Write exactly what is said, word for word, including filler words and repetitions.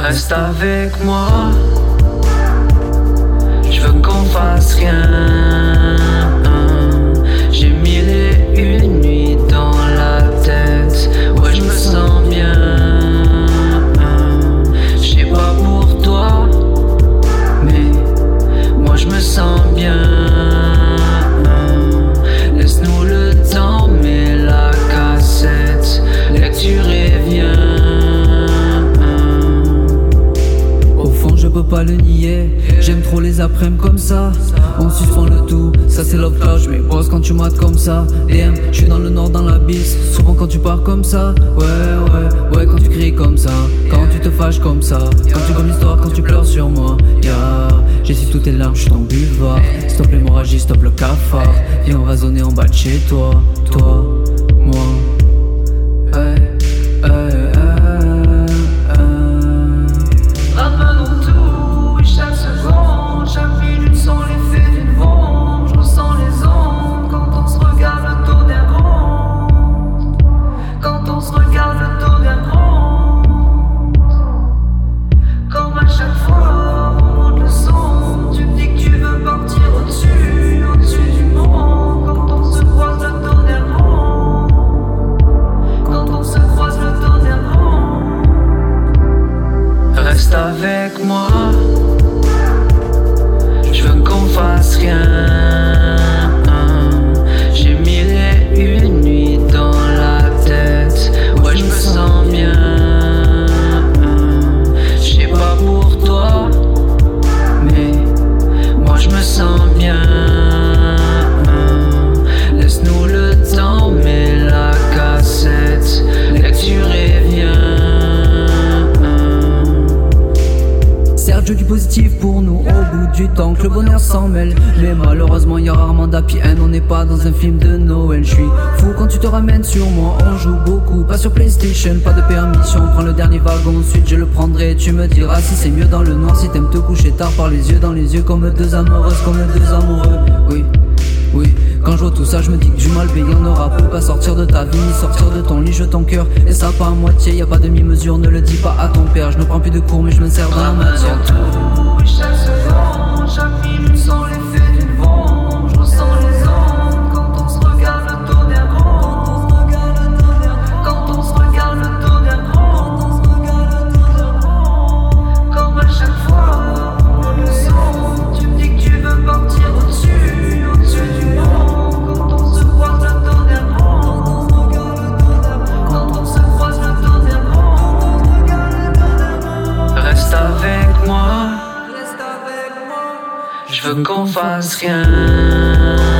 Reste avec moi. Je veux qu'on fasse rien. J'ai mille et une nuits dans la tête. Ouais, je me sens bien. Je sais pas pour toi, mais moi je me sens bien. Laisse-nous le temps, mets la cassette, lecture et viens. Je peux pas le nier, j'aime trop les après-midi comme ça. On suspend le tout, ça c'est love cloud. J'mets pause quand tu mates comme ça. D M, j'suis dans le nord, dans l'abysse. Souvent quand tu pars comme ça. Ouais, ouais, ouais, quand tu cries comme ça. Quand tu te fâches comme ça. Quand tu comme l'histoire, quand tu pleures sur moi. Yeah, j'essuie toutes tes larmes, j'suis ton buvard. Stop l'hémorragie, stop le cafard. Viens on va zoner en bas de chez toi. Toi, moi. Hey, hey, hey. Chaque minute sont l'effet d'une bombe. Je ressens les ondes quand on se regarde le tonnerre gronde. Quand on se regarde le tonnerre gronde. Comme à chaque fois on monte le son. Tu me dis que tu veux partir au-dessus, au-dessus du monde. Quand on se croise le tonnerre gronde. Quand on se croise le tonnerre gronde. Reste avec moi. Je veux qu'on fasse rien. J'ai mille et une nuits dans la tête. Ouais, je me sens bien. Je sais pas pour toi, mais moi je me sens bien. Laisse-nous le temps, mets la cassette, lecture et viens. Sergio du positif pour nous au bout du temps que le bonheur s'en mêle. Mais malheureusement y'a rarement d'happy end. On n'est pas dans un film de Noël. J'suis fou quand tu te ramènes sur moi. On joue beaucoup, pas sur PlayStation, pas de permission. Prends le dernier wagon, ensuite je le prendrai. Tu me diras si c'est mieux dans le noir. Si t'aimes te coucher tard par les yeux dans les yeux. Comme deux amoureuses, comme deux amoureux. Oui, oui. Quand je vois tout ça, je me dis que du mal payé on aura peu. Pas sortir de ta vie, ni sortir de ton lit, je ton cœur. Et ça pas à moitié, y a pas demi-mesure, ne le dis pas à ton père. Je ne prends plus de cours mais je me sers dans la matière. Chaque seconde, chaque minute sont l'effet d'une bombe. Je ressens les ondes quand on se regarde le tonnerre gronde. Quand on se regarde le tonnerre gronde. Comme à chaque fois on monte le son. Tu me dis que tu veux partir au-dessus, au-dessus du monde. Quand on se croise le tonnerre gronde. Quand on se croise le tonnerre gronde. Reste avec moi. Je veux qu'on fasse rien.